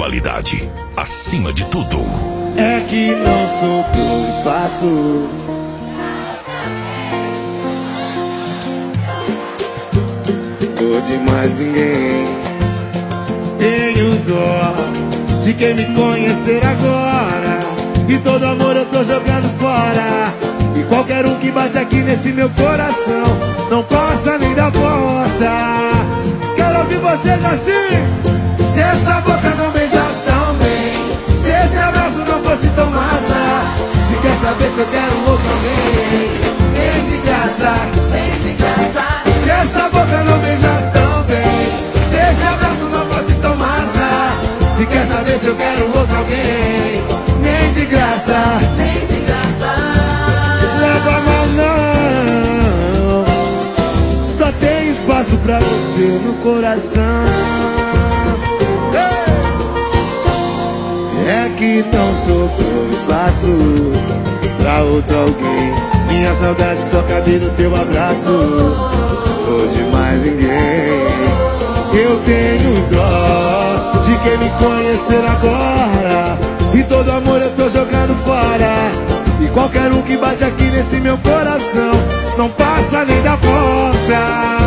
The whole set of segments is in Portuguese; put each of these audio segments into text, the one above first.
qualidade, acima de tudo. É que não sou por espaço. Tô de mais ninguém. Tenho dó de quem me conhecer agora, e todo amor eu tô jogando fora. E qualquer um que bate aqui nesse meu coração não passa nem da porta. Quero ouvir vocês assim. Se essa boca não beijasse tão bem, se esse abraço não fosse tão massa, se quer saber se eu quero outro alguém, vem de graça, vem de graça. Se essa boca não beijasse tão bem, se esse abraço não fosse tão massa, se quer saber se eu quero outro alguém, nem de graça, nem de graça. Leva a mão não, só tem espaço pra você no coração. É que não sobrou espaço pra outro alguém. Minha saudade só cabe no teu abraço. Hoje mais ninguém. Eu tenho dó de quem me conhecer agora, e todo amor eu tô jogando fora. E qualquer um que bate aqui nesse meu coração não passa nem da porta.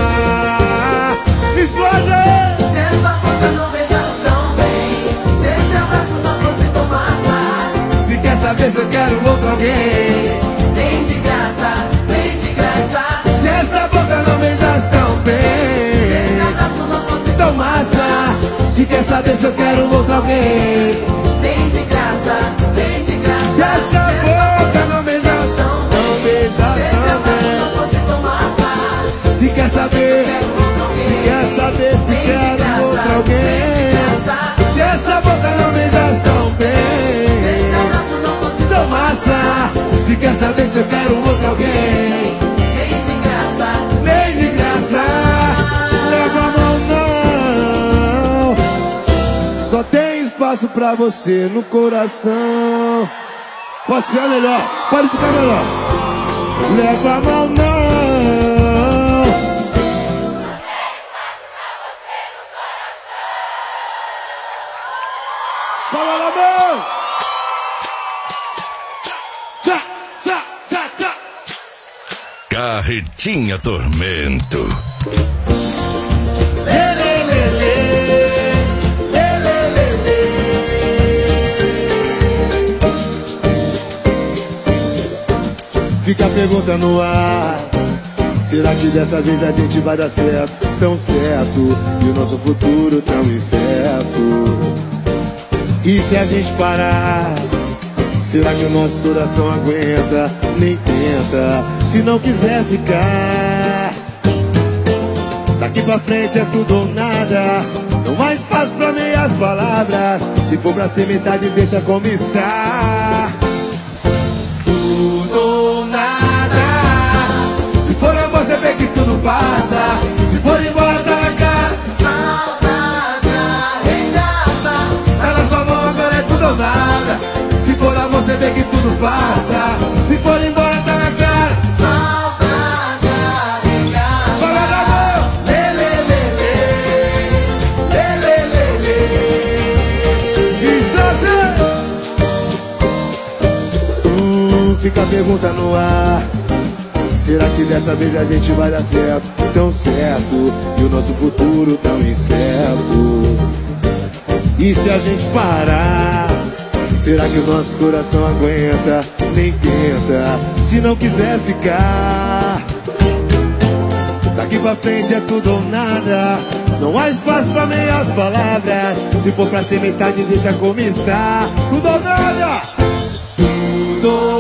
Explode! Se essa boca não beijasse tão bem, se esse abraço não fosse tão massa, se quer saber se eu quero outro alguém, vem de graça, vem de graça. se essa boca não beijasse tão Se bem, esse abraço não fosse tão massa, se quer saber se eu quero outro alguém, vem de graça, vem de graça. se essa boca não beijasse tão tão bem, se esse abraço não fosse tão massa, se quer saber, se quer saber se quero outro alguém, se essa boca não beijasse tão se esse bem, abraço não fosse tão massa, se quer saber se eu quero outro alguém, vem de graça, nem de graça. Leva a mão não, só tem espaço pra você no coração. Pode ficar melhor, pode ficar melhor. Leva a mão não. Palma na mão. Tchá, tchá, tchá, tchá. Carretinha Tormento. Fica a pergunta no ar, será que dessa vez a gente vai dar certo? Tão certo, e o nosso futuro tão incerto. E se a gente parar, será que o nosso coração aguenta? Nem tenta, se não quiser ficar. Daqui pra frente é tudo ou nada, não há espaço pra meias palavras. Se for pra ser metade, deixa como está. Tudo ou nada. Se for amor, você vê que tudo passa. Se for embora, tá na cara. saudade arregaça. Tá na sua mão, agora é tudo ou nada. Se for amor, você vê que tudo passa. Se for embora, tá na cara. Saudade arregaça. Fala na mão. Lê, lê, lê, lê. Lê, lê, lê, lê. E já tem. Fica a pergunta no ar, será que dessa vez a gente vai dar certo? Tão certo, e o nosso futuro tão incerto. E se a gente parar, será que o nosso coração aguenta? Nem tenta, se não quiser ficar. Daqui pra frente é tudo ou nada, não há espaço pra meias palavras. Se for pra ser metade, deixa como está. Tudo ou nada. Tudo